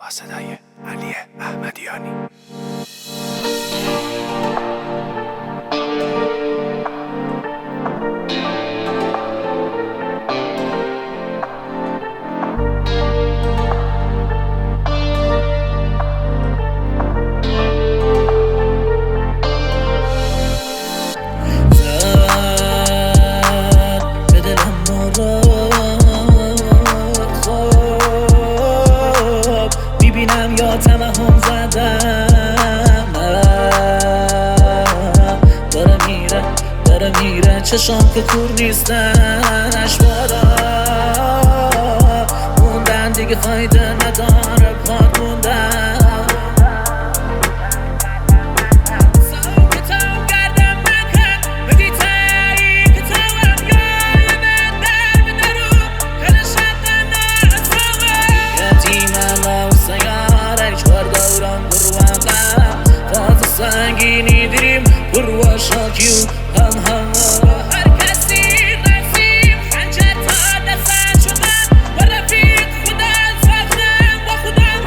با صدای علی احمدیانی. یا تمهم زدم داره میره چشام که کور نیستن اشوارا موندن دیگه فایده نداره پاک موندن سنگینی دیریم برو شاکیو هم هر کسی رسیم خنجر تا دستن شدن و رفیق خودم ساختم با خودم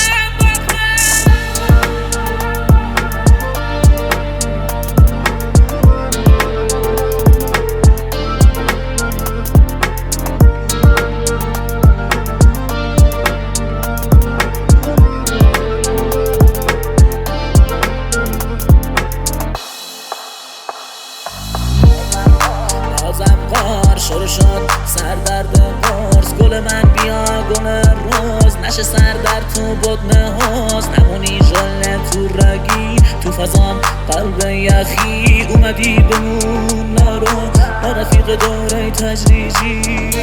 قار شروع شد سردرد قرص گل من بیا گل روز نشه سردرد تو بدن حوز نمونی ژله تو رگی تو فضام قلب یخی اومدی بمون نرو با رفیق دوره تجریجی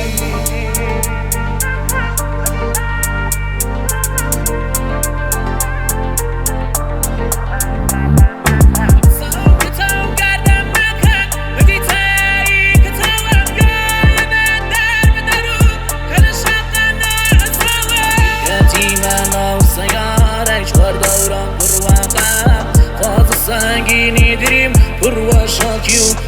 سنگینی دیریم برو شاکیو